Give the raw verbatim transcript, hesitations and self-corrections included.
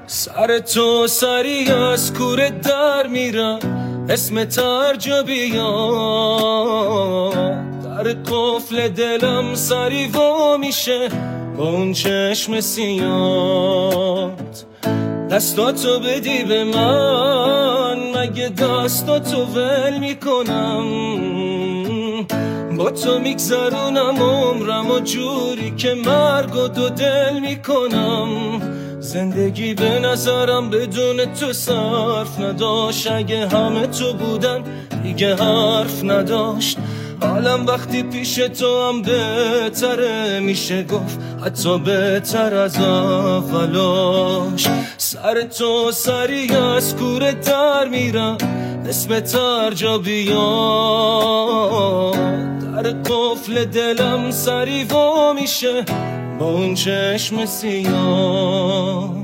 سر تو سری از کوره در میرم، اسم ترجا بیاد. در قفل دلم سری وا میشه با اون چشم سیاد. دستاتو بدی به من، مگه دستاتو ول میکنم؟ با تو میگذرونم عمرم و جوری که مرگ و دو دل میکنم. زندگی به نظرم بدون تو صرف نداشت، اگه همه تو بودن دیگه حرف نداشت. حالم وقتی پیش تو هم بهتره، میشه گفت حتی بهتر از اولاش. سر تو سری از کوره در میرم، اسم ترجا بیاد. در قفل دلم سری وا میشه با اون چشم سیاه.